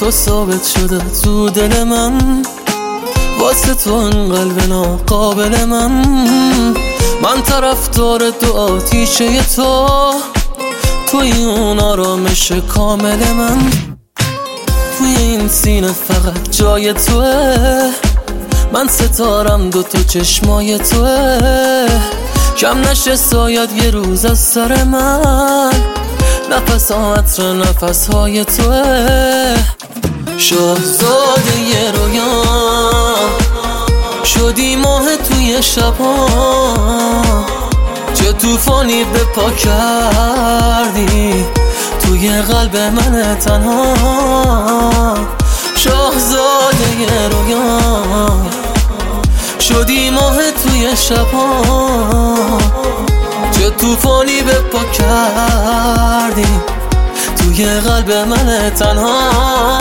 تو ثابت شده تو دل من، واسه تو این قلب ناقابل من طرفدار دو آتیشه توی اون آرامش کامل من. توی این سینه فقط جای توه، من ستارم دوتا چشمای توه. کم نشه ساید یه روز از سر من، نفس ها عطر نفس های توه. شاهزاده یه رویا شدی ماه توی شبا، چه توفانی به پا کردی توی قلب من تنها. شاهزاده یه رویا شدی ماه توی شبا، چه توفانی به پا کردی توی قلب من تنها.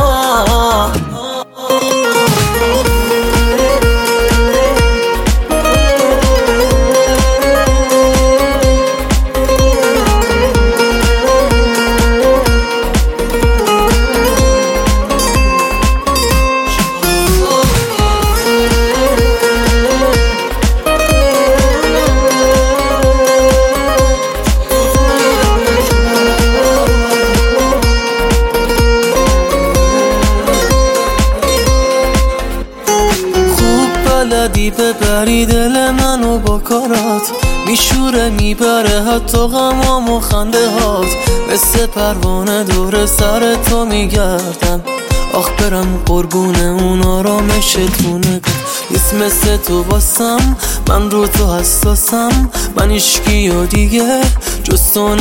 بلدی ببری دل منو با کارات، میشوره میبره حتی غمام و خنده هات. مثل پروانه دور سر تو میگردم، آخ برم قربون اون آرامشتونه. نیست مثل تو باسم، من رو تو حساسم. من عشقی و دیگه جز تو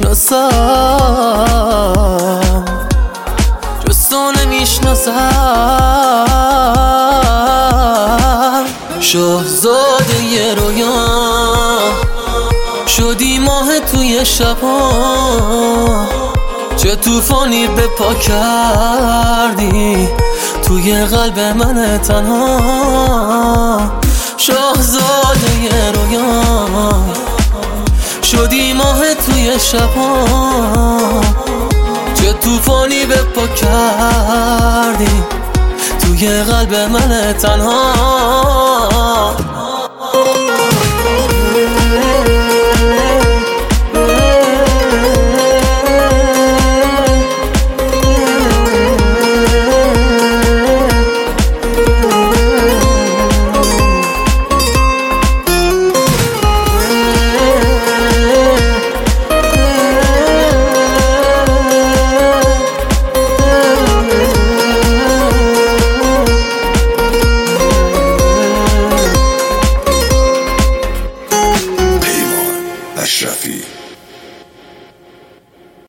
نمیشناسم، جز تو نمیشناسم. شاهزاده یه رویا شدی ماه توی شبا، چه توفانی به پا کردی توی قلب من تنها. شاهزاده یه رویا شدی ماه توی شبا، چه توفانی به پا کردی توی قلب من تنها. اشرفی